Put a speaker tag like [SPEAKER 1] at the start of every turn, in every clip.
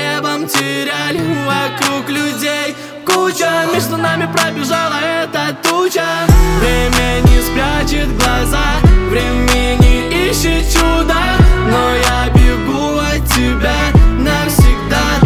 [SPEAKER 1] небом теряли вокруг людей. Куча, между нами пробежала эта туча. Время не спрячет глаза, время не ищет чуда. Но я бегу от тебя навсегда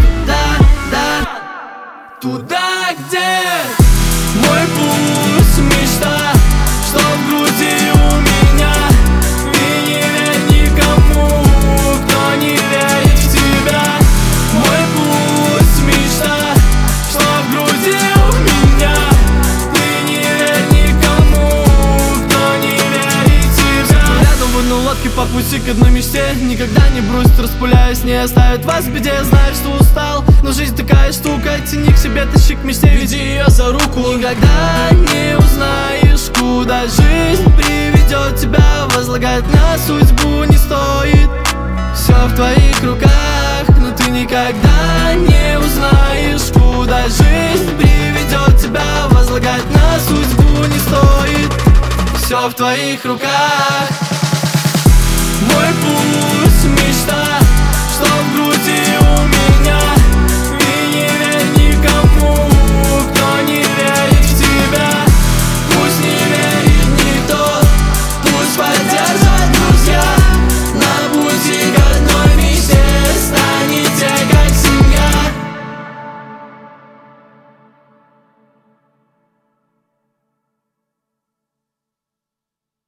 [SPEAKER 1] туда, где мой путь, мечта, что в груди у меня. Ты не верь никому, кто не верит в тебя. Мой путь, мечта, что в груди у меня. Ты не верь никому, кто не верит в тебя. Рядом в одной лодке по пути к одной мечте. Никогда не бросит, распыляясь, не оставит вас в беде. Знаю, что устал, но жизнь такая штука. Тяни к себе, тащи к мечте, веди ее за руку. Никогда не узнаешь, куда жизнь приведет тебя. Возлагать на судьбу не стоит, все в твоих руках. Но ты никогда не узнаешь, куда жизнь приведет тебя. Возлагать на судьбу не стоит, все в твоих руках. Мой путь, мечта, что в груди у меня.